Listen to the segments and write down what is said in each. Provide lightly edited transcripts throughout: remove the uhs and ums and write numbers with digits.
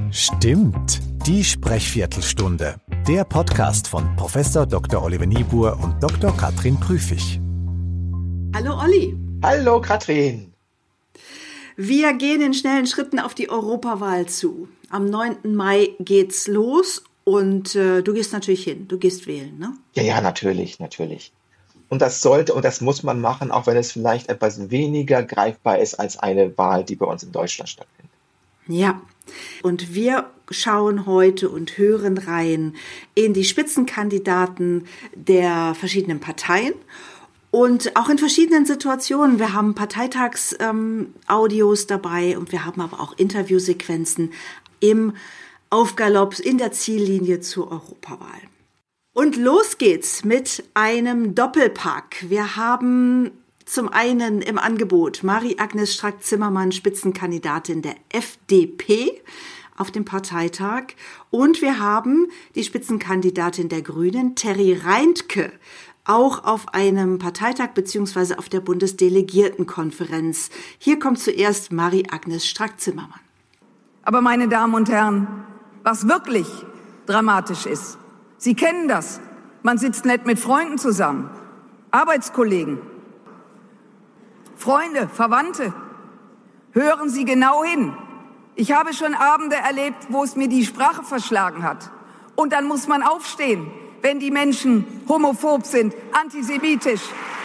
Stimmt, die Sprechviertelstunde. Der Podcast von Prof. Dr. Oliver Niebuhr und Dr. Katrin Prüfig. Hallo Olli. Hallo Katrin. Wir gehen in schnellen Schritten auf die Europawahl zu. Am 9. Mai geht's los und du gehst natürlich hin. Du gehst wählen, ne? Ja, natürlich. Und das sollte und das muss man machen, auch wenn es vielleicht etwas weniger greifbar ist als eine Wahl, die bei uns in Deutschland stattfindet. Ja, und wir schauen heute und hören rein in die Spitzenkandidaten der verschiedenen Parteien und auch in verschiedenen Situationen. Wir haben Parteitags-Audios dabei und wir haben aber auch Interviewsequenzen im Aufgalopp in der Ziellinie zur Europawahl. Und los geht's mit einem Doppelpack. Wir haben zum einen im Angebot Marie-Agnes Strack-Zimmermann, Spitzenkandidatin der FDP auf dem Parteitag. Und wir haben die Spitzenkandidatin der Grünen, Terry Reintke, auch auf einem Parteitag bzw. auf der Bundesdelegiertenkonferenz. Hier kommt zuerst Marie-Agnes Strack-Zimmermann. Aber meine Damen und Herren, was wirklich dramatisch ist, Sie kennen das. Man sitzt nett mit Freunden zusammen, Arbeitskollegen, Freunde, Verwandte. Hören Sie genau hin. Ich habe schon Abende erlebt, wo es mir die Sprache verschlagen hat. Und dann muss man aufstehen, wenn die Menschen homophob sind, antisemitisch.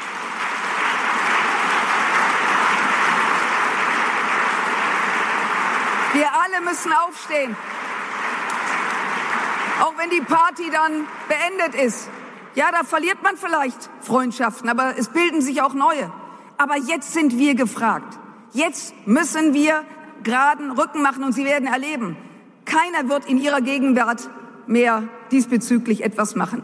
Wir alle müssen aufstehen. Auch wenn die Party dann beendet ist. Ja, da verliert man vielleicht Freundschaften, aber es bilden sich auch neue. Aber jetzt sind wir gefragt. Jetzt müssen wir geraden Rücken machen und Sie werden erleben, keiner wird in Ihrer Gegenwart mehr diesbezüglich etwas machen.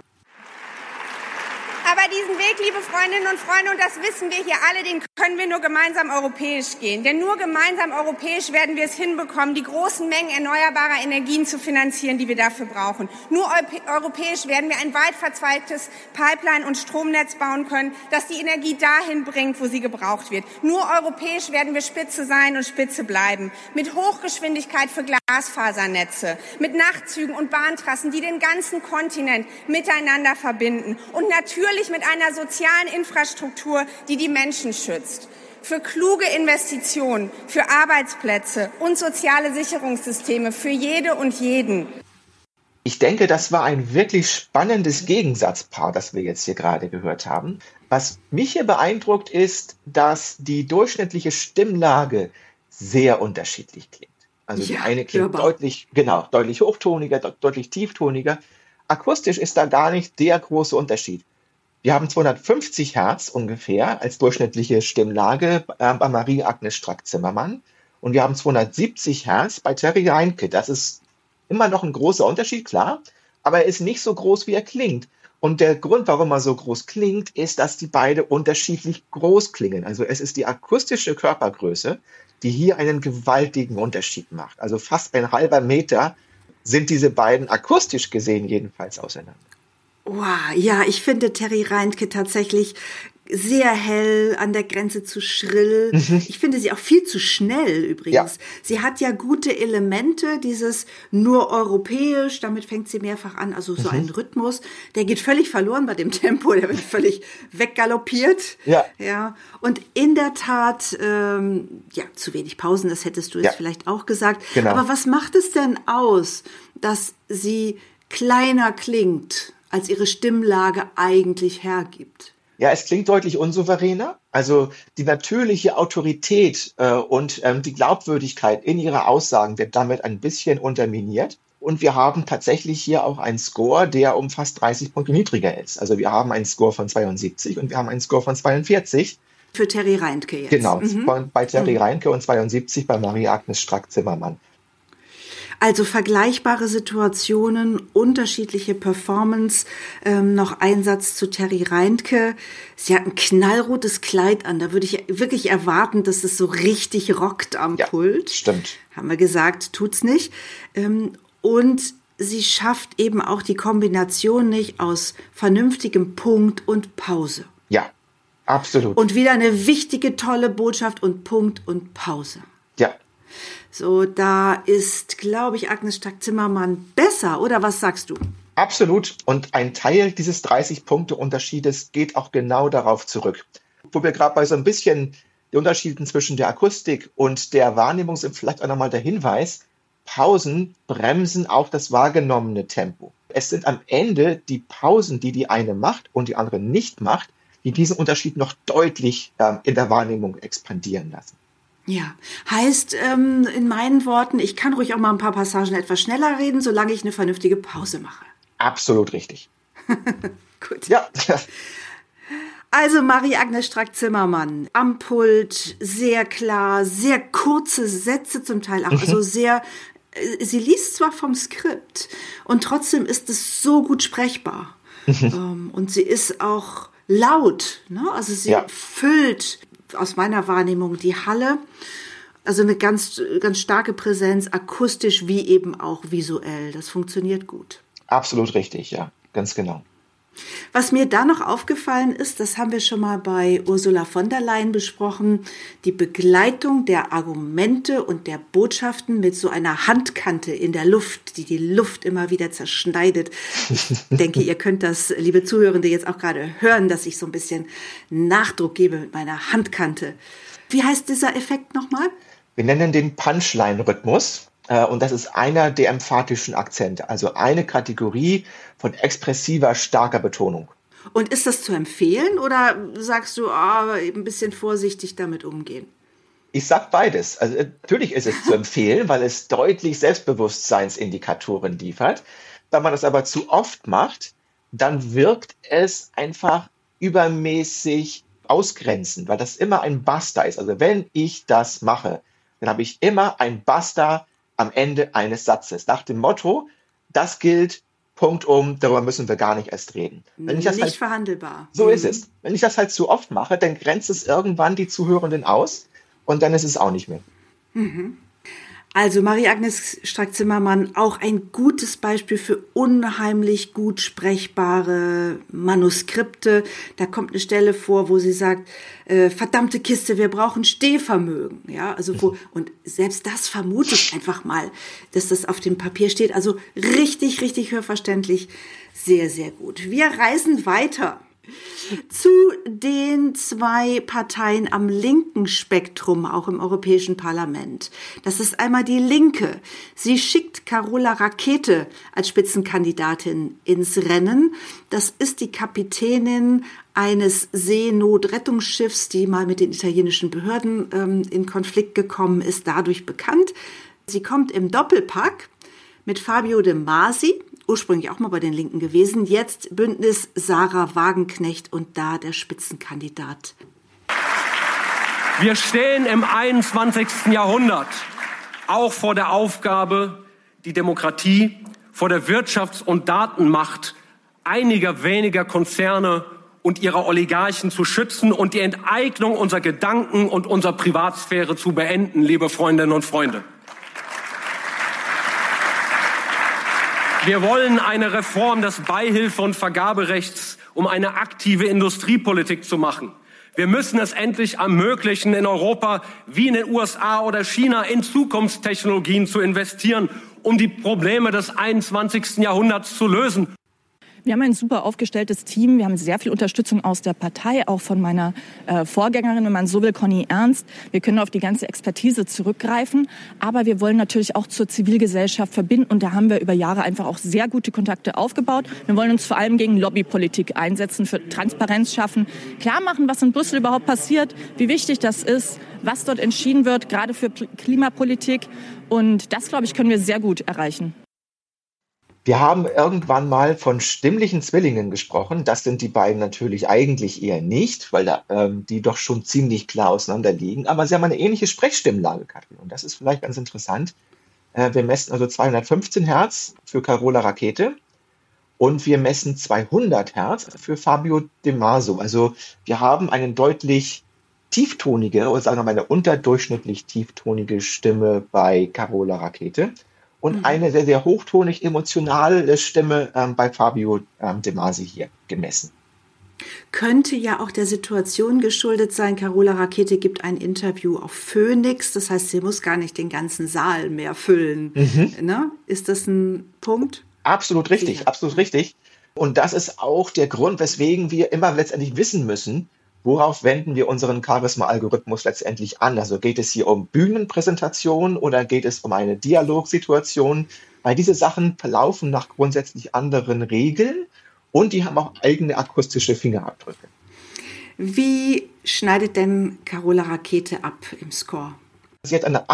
Aber diesen Weg, liebe Freundinnen und Freunde, und das wissen wir hier alle, den können wir nur gemeinsam europäisch gehen. Denn nur gemeinsam europäisch werden wir es hinbekommen, die großen Mengen erneuerbarer Energien zu finanzieren, die wir dafür brauchen. Nur europäisch werden wir ein weit verzweigtes Pipeline- und Stromnetz bauen können, das die Energie dahin bringt, wo sie gebraucht wird. Nur europäisch werden wir Spitze sein und Spitze bleiben. Mit Hochgeschwindigkeit für Glasfasernetze, mit Nachtzügen und Bahntrassen, die den ganzen Kontinent miteinander verbinden. Und natürlich mit einer sozialen Infrastruktur, die die Menschen schützt. Für kluge Investitionen, für Arbeitsplätze und soziale Sicherungssysteme für jede und jeden. Ich denke, das war ein wirklich spannendes Gegensatzpaar, das wir jetzt hier gerade gehört haben. Was mich hier beeindruckt ist, dass die durchschnittliche Stimmlage sehr unterschiedlich klingt. Also die eine klingt deutlich hochtoniger, deutlich tieftoniger. Akustisch ist da gar nicht der große Unterschied. Wir haben 250 Hertz ungefähr als durchschnittliche Stimmlage bei Marie-Agnes Strack-Zimmermann und wir haben 270 Hertz bei Terry Reintke. Das ist immer noch ein großer Unterschied, klar, aber er ist nicht so groß, wie er klingt. Und der Grund, warum er so groß klingt, ist, dass die beide unterschiedlich groß klingen. Also es ist die akustische Körpergröße, die hier einen gewaltigen Unterschied macht. Also fast ein halber Meter sind diese beiden akustisch gesehen jedenfalls auseinander. Wow, ja, ich finde Terry Reintke tatsächlich sehr hell, an der Grenze zu schrill. Ich finde sie auch viel zu schnell übrigens. Ja. Sie hat ja gute Elemente, dieses nur europäisch, damit fängt sie mehrfach an, also so ein Rhythmus, der geht völlig verloren bei dem Tempo, der wird völlig weggaloppiert. Ja. Und in der Tat, zu wenig Pausen, das hättest du jetzt vielleicht auch gesagt. Genau. Aber was macht es denn aus, dass sie kleiner klingt, als ihre Stimmlage eigentlich hergibt? Ja, es klingt deutlich unsouveräner. Also die natürliche Autorität und die Glaubwürdigkeit in ihrer Aussagen wird damit ein bisschen unterminiert. Und wir haben tatsächlich hier auch einen Score, der um fast 30 Punkte niedriger ist. Also wir haben einen Score von 72 und wir haben einen Score von 42. Für Terry Reintke jetzt. Genau, bei Terry Reintke und 72 bei Marie-Agnes Strack-Zimmermann. Also vergleichbare Situationen, unterschiedliche Performance, noch ein Satz zu Terry Reintke. Sie hat ein knallrotes Kleid an, da würde ich wirklich erwarten, dass es so richtig rockt am Pult. Stimmt. Haben wir gesagt, tut's nicht. Und sie schafft eben auch die Kombination nicht aus vernünftigem Punkt und Pause. Ja, absolut. Und wieder eine wichtige, tolle Botschaft und Punkt und Pause. Ja. So, da ist, glaube ich, Agnes Strack-Zimmermann besser, oder was sagst du? Absolut. Und ein Teil dieses 30-Punkte-Unterschiedes geht auch genau darauf zurück. Wo wir gerade bei so ein bisschen die Unterschieden zwischen der Akustik und der Wahrnehmung sind, vielleicht auch nochmal der Hinweis, Pausen bremsen auch das wahrgenommene Tempo. Es sind am Ende die Pausen, die eine macht und die andere nicht macht, die diesen Unterschied noch deutlich in der Wahrnehmung expandieren lassen. Ja, heißt in meinen Worten, ich kann ruhig auch mal ein paar Passagen etwas schneller reden, solange ich eine vernünftige Pause mache. Absolut richtig. Gut. Ja. Also Marie-Agnes Strack-Zimmermann am Pult, sehr klar, sehr kurze Sätze zum Teil auch, also sehr, sie liest zwar vom Skript und trotzdem ist es so gut sprechbar. Und sie ist auch laut, ne? Also sie füllt aus meiner Wahrnehmung die Halle. Also eine ganz, ganz starke Präsenz, akustisch wie eben auch visuell. Das funktioniert gut. Absolut richtig, ja, ganz genau. Was mir da noch aufgefallen ist, das haben wir schon mal bei Ursula von der Leyen besprochen, die Begleitung der Argumente und der Botschaften mit so einer Handkante in der Luft, die Luft immer wieder zerschneidet. Ich denke, ihr könnt das, liebe Zuhörende, jetzt auch gerade hören, dass ich so ein bisschen Nachdruck gebe mit meiner Handkante. Wie heißt dieser Effekt nochmal? Wir nennen den Punchline-Rhythmus. Und das ist einer der emphatischen Akzente, also eine Kategorie von expressiver, starker Betonung. Und ist das zu empfehlen oder sagst du, ein bisschen vorsichtig damit umgehen? Ich sag beides. Also natürlich ist es zu empfehlen, weil es deutlich Selbstbewusstseinsindikatoren liefert. Wenn man das aber zu oft macht, dann wirkt es einfach übermäßig ausgrenzend, weil das immer ein Basta ist. Also wenn ich das mache, dann habe ich immer ein Basta am Ende eines Satzes. Nach dem Motto, das gilt, Punkt darüber müssen wir gar nicht erst reden. Wenn ich das nicht verhandelbar. So ist es. Wenn ich das halt zu oft mache, dann grenzt es irgendwann die Zuhörenden aus und dann ist es auch nicht mehr. Also Marie-Agnes Strack-Zimmermann, auch ein gutes Beispiel für unheimlich gut sprechbare Manuskripte. Da kommt eine Stelle vor, wo sie sagt, verdammte Kiste, wir brauchen Stehvermögen. Ja, also und selbst das vermute ich einfach mal, dass das auf dem Papier steht. Also richtig, richtig hörverständlich. Sehr, sehr gut. Wir reisen weiter zu den zwei Parteien am linken Spektrum, auch im Europäischen Parlament. Das ist einmal die Linke. Sie schickt Carola Rackete als Spitzenkandidatin ins Rennen. Das ist die Kapitänin eines Seenotrettungsschiffs, die mal mit den italienischen Behörden in Konflikt gekommen ist, dadurch bekannt. Sie kommt im Doppelpack mit Fabio De Masi, ursprünglich auch mal bei den Linken gewesen, jetzt Bündnis Sarah Wagenknecht und da der Spitzenkandidat. Wir stehen im 21. Jahrhundert auch vor der Aufgabe, die Demokratie vor der Wirtschafts- und Datenmacht einiger weniger Konzerne und ihrer Oligarchen zu schützen und die Enteignung unserer Gedanken und unserer Privatsphäre zu beenden, liebe Freundinnen und Freunde. Wir wollen eine Reform des Beihilfe- und Vergaberechts, um eine aktive Industriepolitik zu machen. Wir müssen es endlich ermöglichen, in Europa wie in den USA oder China in Zukunftstechnologien zu investieren, um die Probleme des 21. Jahrhunderts zu lösen. Wir haben ein super aufgestelltes Team. Wir haben sehr viel Unterstützung aus der Partei, auch von meiner Vorgängerin, wenn man so will, Conny Ernst. Wir können auf die ganze Expertise zurückgreifen. Aber wir wollen natürlich auch zur Zivilgesellschaft verbinden. Und da haben wir über Jahre einfach auch sehr gute Kontakte aufgebaut. Wir wollen uns vor allem gegen Lobbypolitik einsetzen, für Transparenz schaffen, klar machen, was in Brüssel überhaupt passiert, wie wichtig das ist, was dort entschieden wird, gerade für Klimapolitik. Und das, glaube ich, können wir sehr gut erreichen. Wir haben irgendwann mal von stimmlichen Zwillingen gesprochen. Das sind die beiden natürlich eigentlich eher nicht, weil die doch schon ziemlich klar auseinander liegen. Aber sie haben eine ähnliche Sprechstimmlage, Katrin. Und das ist vielleicht ganz interessant. Wir messen also 215 Hertz für Carola Rackete und wir messen 200 Hertz für Fabio De Masi. Also wir haben eine deutlich tieftonige, oder sagen wir mal eine unterdurchschnittlich tieftonige Stimme bei Carola Rackete. Und eine sehr, sehr hochtonig emotionale Stimme bei Fabio De Masi hier gemessen. Könnte ja auch der Situation geschuldet sein. Carola Rackete gibt ein Interview auf Phoenix. Das heißt, sie muss gar nicht den ganzen Saal mehr füllen. Ne? Ist das ein Punkt? Absolut richtig, Sicher. absolut richtig. Und das ist auch der Grund, weswegen wir immer letztendlich wissen müssen, worauf wenden wir unseren Charisma-Algorithmus letztendlich an. Also geht es hier um Bühnenpräsentation oder geht es um eine Dialogsituation? Weil diese Sachen verlaufen nach grundsätzlich anderen Regeln. Und die haben auch eigene akustische Fingerabdrücke. Wie schneidet denn Carola Rackete ab im Score? Sie hat eine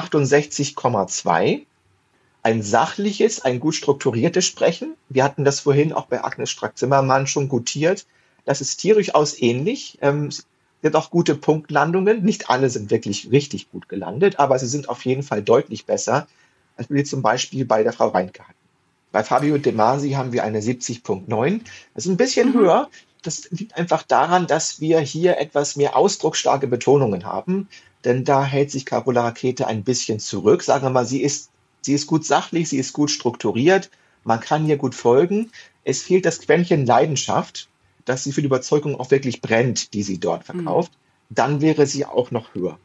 68,2. Ein sachliches, ein gut strukturiertes Sprechen. Wir hatten das vorhin auch bei Agnes Strack-Zimmermann schon gutiert. Das ist hier durchaus ähnlich. Sie hat auch gute Punktlandungen. Nicht alle sind wirklich richtig gut gelandet, aber sie sind auf jeden Fall deutlich besser, als wir zum Beispiel bei der Frau Reintke hatten. Bei Fabio De Masi haben wir eine 70,9. Das ist ein bisschen höher. Das liegt einfach daran, dass wir hier etwas mehr ausdrucksstarke Betonungen haben. Denn da hält sich Carola Rackete ein bisschen zurück. Sagen wir mal, sie ist gut sachlich, sie ist gut strukturiert. Man kann hier gut folgen. Es fehlt das Quäntchen Leidenschaft, dass sie für die Überzeugung auch wirklich brennt, die sie dort verkauft. Dann wäre sie auch noch höher.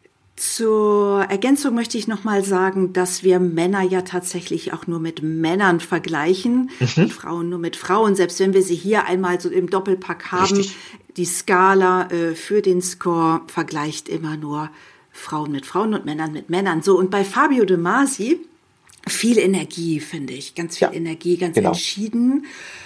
Zur Ergänzung möchte ich noch mal sagen, dass wir Männer ja tatsächlich auch nur mit Männern vergleichen und Frauen nur mit Frauen. Selbst wenn wir sie hier einmal so im Doppelpack haben, Richtig. Die Skala für den Score vergleicht immer nur Frauen mit Frauen und Männern mit Männern. So, und bei Fabio De Masi viel Energie, finde ich. Ganz viel Energie, ganz entschieden.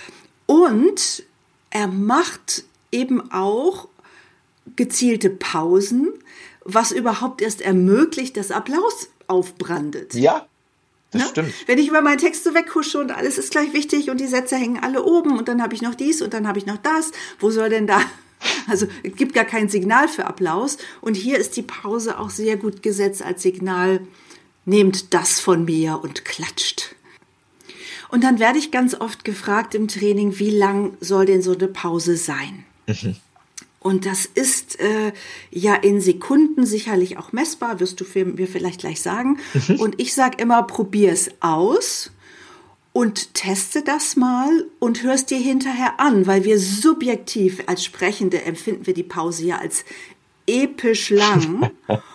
Und er macht eben auch gezielte Pausen, was überhaupt erst ermöglicht, dass Applaus aufbrandet. Ja, das stimmt. Wenn ich über meinen Text so weghusche und alles ist gleich wichtig und die Sätze hängen alle oben und dann habe ich noch dies und dann habe ich noch das, wo soll denn da... Also es gibt gar kein Signal für Applaus. Und hier ist die Pause auch sehr gut gesetzt als Signal, nehmt das von mir und klatscht. Und dann werde ich ganz oft gefragt im Training, wie lang soll denn so eine Pause sein? Und das ist ja in Sekunden sicherlich auch messbar, wirst du mir vielleicht gleich sagen. Und ich sage immer, probier es aus und teste das mal und hör es dir hinterher an, weil wir subjektiv als Sprechende empfinden wir die Pause ja als episch lang.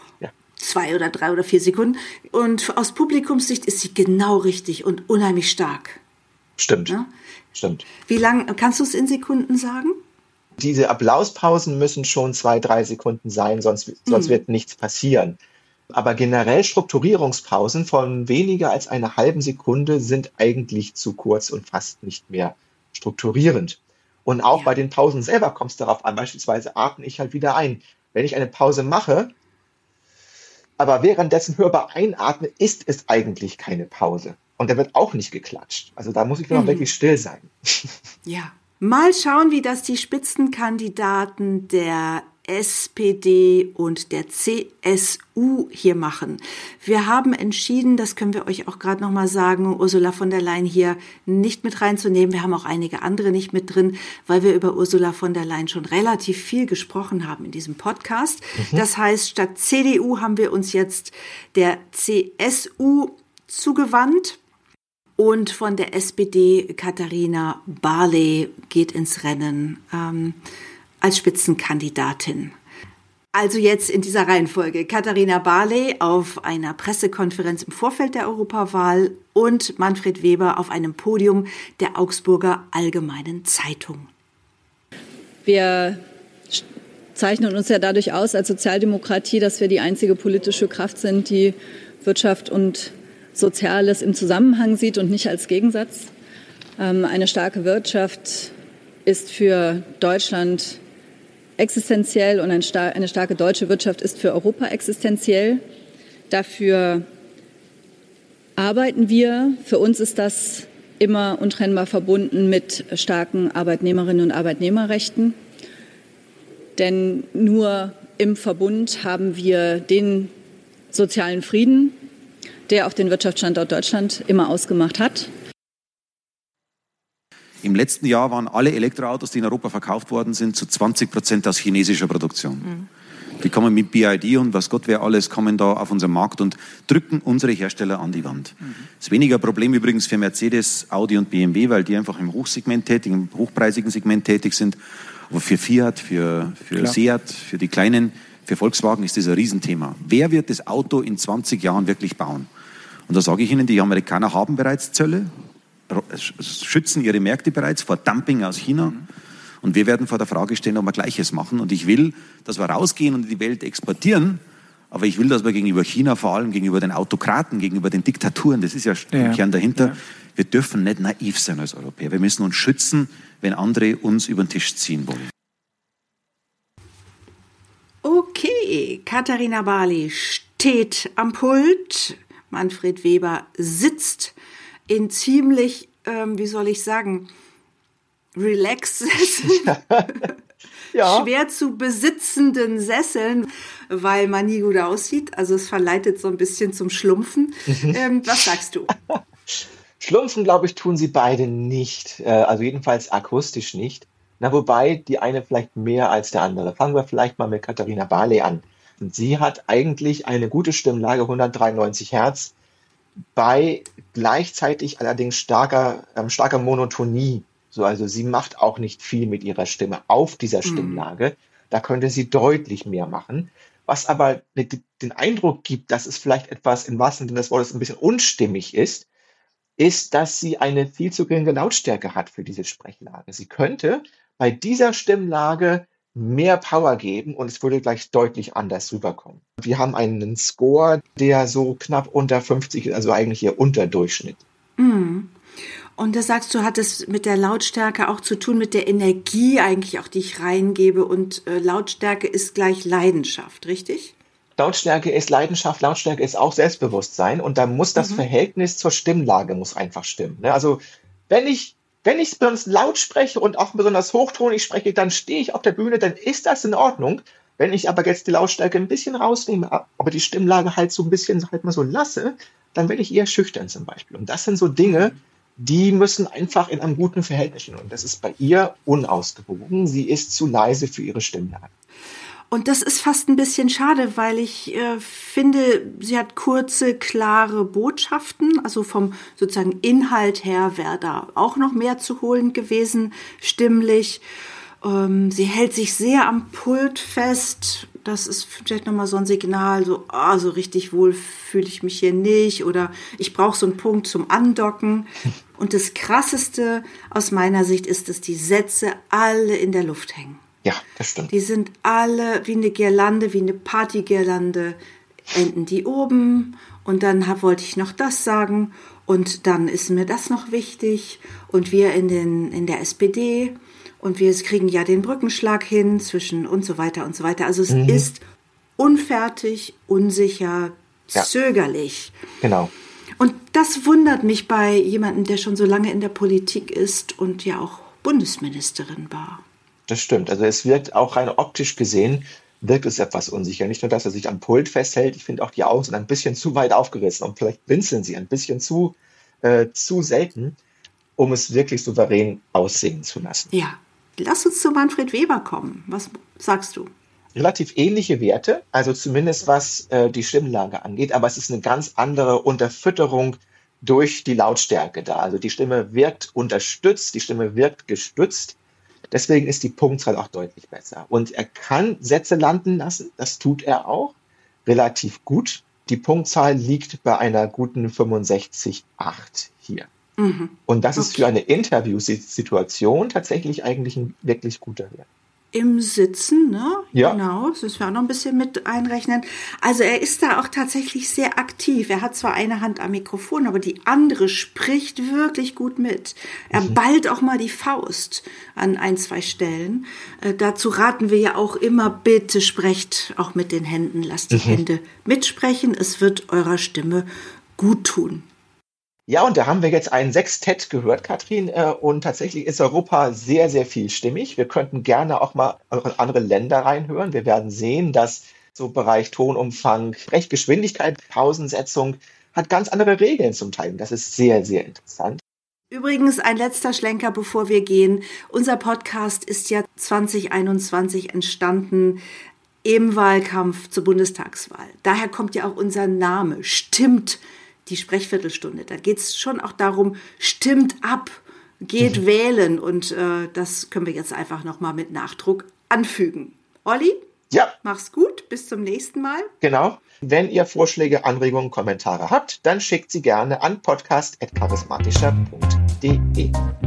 2 oder 3 oder 4 Sekunden. Und aus Publikumssicht ist sie genau richtig und unheimlich stark. Stimmt. Ja? Stimmt. Wie lang, kannst du es in Sekunden sagen? Diese Applauspausen müssen schon 2-3 Sekunden sein, sonst wird nichts passieren. Aber generell Strukturierungspausen von weniger als einer halben Sekunde sind eigentlich zu kurz und fast nicht mehr strukturierend. Und auch bei den Pausen selber kommt es darauf an. Beispielsweise atme ich halt wieder ein. Wenn ich eine Pause mache, aber währenddessen hörbar einatme, ist es eigentlich keine Pause. Und da wird auch nicht geklatscht. Also da muss ich noch wirklich still sein. Ja. Mal schauen, wie das die Spitzenkandidaten der SPD und der CSU hier machen. Wir haben entschieden, das können wir euch auch gerade noch mal sagen, Ursula von der Leyen hier nicht mit reinzunehmen. Wir haben auch einige andere nicht mit drin, weil wir über Ursula von der Leyen schon relativ viel gesprochen haben in diesem Podcast. Das heißt, statt CDU haben wir uns jetzt der CSU zugewandt. Und von der SPD Katharina Barley geht ins Rennen als Spitzenkandidatin. Also jetzt in dieser Reihenfolge Katharina Barley auf einer Pressekonferenz im Vorfeld der Europawahl und Manfred Weber auf einem Podium der Augsburger Allgemeinen Zeitung. Wir zeichnen uns ja dadurch aus als Sozialdemokratie, dass wir die einzige politische Kraft sind, die Wirtschaft und Soziales im Zusammenhang sieht und nicht als Gegensatz. Eine starke Wirtschaft ist für Deutschland existenziell und eine starke deutsche Wirtschaft ist für Europa existenziell. Dafür arbeiten wir. Für uns ist das immer untrennbar verbunden mit starken Arbeitnehmerinnen und Arbeitnehmerrechten. Denn nur im Verbund haben wir den sozialen Frieden, der auch den Wirtschaftsstandort Deutschland immer ausgemacht hat. Im letzten Jahr waren alle Elektroautos, die in Europa verkauft worden sind, zu 20% aus chinesischer Produktion. Die kommen mit BYD und was Gott wer alles, kommen da auf unseren Markt und drücken unsere Hersteller an die Wand. Das ist weniger Problem übrigens für Mercedes, Audi und BMW, weil die einfach im Hochsegment tätig, im hochpreisigen Segment tätig sind. Aber für Fiat, für Seat, für die Kleinen, für Volkswagen ist das ein Riesenthema. Wer wird das Auto in 20 Jahren wirklich bauen? Und da sage ich Ihnen, die Amerikaner haben bereits Zölle, schützen ihre Märkte bereits vor Dumping aus China. Und wir werden vor der Frage stehen, ob wir Gleiches machen. Und ich will, dass wir rausgehen und in die Welt exportieren. Aber ich will, dass wir gegenüber China, vor allem gegenüber den Autokraten, gegenüber den Diktaturen, das ist ja im Kern dahinter, wir dürfen nicht naiv sein als Europäer. Wir müssen uns schützen, wenn andere uns über den Tisch ziehen wollen. Okay, Katharina Barley steht am Pult. Manfred Weber sitzt in ziemlich, wie soll ich sagen, relaxed, schwer zu besitzenden Sesseln, weil man nie gut aussieht. Also es verleitet so ein bisschen zum Schlumpfen. Was sagst du? Schlumpfen, glaube ich, tun sie beide nicht. Also jedenfalls akustisch nicht. Na, wobei die eine vielleicht mehr als der andere. Fangen wir vielleicht mal mit Katharina Barley an. Und sie hat eigentlich eine gute Stimmlage, 193 Hertz, bei gleichzeitig allerdings starker Monotonie. So, also sie macht auch nicht viel mit ihrer Stimme auf dieser Stimmlage. Da könnte sie deutlich mehr machen. Was aber den Eindruck gibt, dass es vielleicht etwas im wahrsten Sinne des Wortes ein bisschen unstimmig ist, dass sie eine viel zu geringe Lautstärke hat für diese Sprechlage. Sie könnte bei dieser Stimmlage mehr Power geben und es würde gleich deutlich anders rüberkommen. Wir haben einen Score, der so knapp unter 50 ist, also eigentlich eher Unterdurchschnitt. Und da sagst du, hat es mit der Lautstärke auch zu tun, mit der Energie eigentlich auch, die ich reingebe, und Lautstärke ist gleich Leidenschaft, richtig? Lautstärke ist Leidenschaft, Lautstärke ist auch Selbstbewusstsein und da muss das Verhältnis zur Stimmlage muss einfach stimmen. Ne? Also wenn ich besonders laut spreche und auch besonders hochtonig spreche, dann stehe ich auf der Bühne, dann ist das in Ordnung. Wenn ich aber jetzt die Lautstärke ein bisschen rausnehme, aber die Stimmlage halt so ein bisschen halt mal so lasse, dann werde ich eher schüchtern zum Beispiel. Und das sind so Dinge, die müssen einfach in einem guten Verhältnis stehen. Und das ist bei ihr unausgewogen. Sie ist zu leise für ihre Stimmlage. Und das ist fast ein bisschen schade, weil ich finde, sie hat kurze, klare Botschaften. Also vom sozusagen Inhalt her wäre da auch noch mehr zu holen gewesen, stimmlich. Sie hält sich sehr am Pult fest. Das ist vielleicht nochmal so ein Signal, so richtig wohl fühle ich mich hier nicht. Oder ich brauche so einen Punkt zum Andocken. Und das Krasseste aus meiner Sicht ist, dass die Sätze alle in der Luft hängen. Ja, das stimmt. Die sind alle wie eine Girlande, wie eine Partygirlande, enden die oben und dann wollte ich noch das sagen und dann ist mir das noch wichtig und wir in der SPD und wir kriegen ja den Brückenschlag hin zwischen und so weiter und so weiter. Also es ist unfertig, unsicher, zögerlich. Genau. Und das wundert mich bei jemandem, der schon so lange in der Politik ist und ja auch Bundesministerin war. Das stimmt. Also es wirkt auch rein optisch gesehen, wirkt es etwas unsicher. Nicht nur, dass er sich am Pult festhält, ich finde auch die Augen sind ein bisschen zu weit aufgerissen und vielleicht blinzeln sie ein bisschen zu selten, um es wirklich souverän aussehen zu lassen. Ja, lass uns zu Manfred Weber kommen. Was sagst du? Relativ ähnliche Werte, also zumindest was die Stimmlage angeht, aber es ist eine ganz andere Unterfütterung durch die Lautstärke da. Also die Stimme wirkt unterstützt, die Stimme wirkt gestützt. Deswegen ist die Punktzahl auch deutlich besser. Und er kann Sätze landen lassen, das tut er auch, relativ gut. Die Punktzahl liegt bei einer guten 65,8 hier. Und das ist für eine Interviewsituation tatsächlich eigentlich ein wirklich guter Wert. Im Sitzen, ne? Ja. Genau, das müssen wir auch noch ein bisschen mit einrechnen. Also er ist da auch tatsächlich sehr aktiv. Er hat zwar eine Hand am Mikrofon, aber die andere spricht wirklich gut mit. Er ballt auch mal die Faust an 1, 2 Stellen. Dazu raten wir ja auch immer, bitte sprecht auch mit den Händen. Lasst die Hände mitsprechen. Es wird eurer Stimme gut tun. Ja, und da haben wir jetzt ein Sextett gehört, Katrin, und tatsächlich ist Europa sehr, sehr vielstimmig. Wir könnten gerne auch mal in andere Länder reinhören. Wir werden sehen, dass so Bereich Tonumfang, Sprechgeschwindigkeit, Pausensetzung hat ganz andere Regeln zum Teil. Das ist sehr, sehr interessant. Übrigens ein letzter Schlenker, bevor wir gehen. Unser Podcast ist ja 2021 entstanden im Wahlkampf zur Bundestagswahl. Daher kommt ja auch unser Name, stimmt die Sprechviertelstunde. Da geht es schon auch darum, stimmt ab, Geht wählen und das können wir jetzt einfach nochmal mit Nachdruck anfügen. Olli? Ja. Mach's gut, bis zum nächsten Mal. Genau. Wenn ihr Vorschläge, Anregungen, Kommentare habt, dann schickt sie gerne an podcast@charismatischer.de.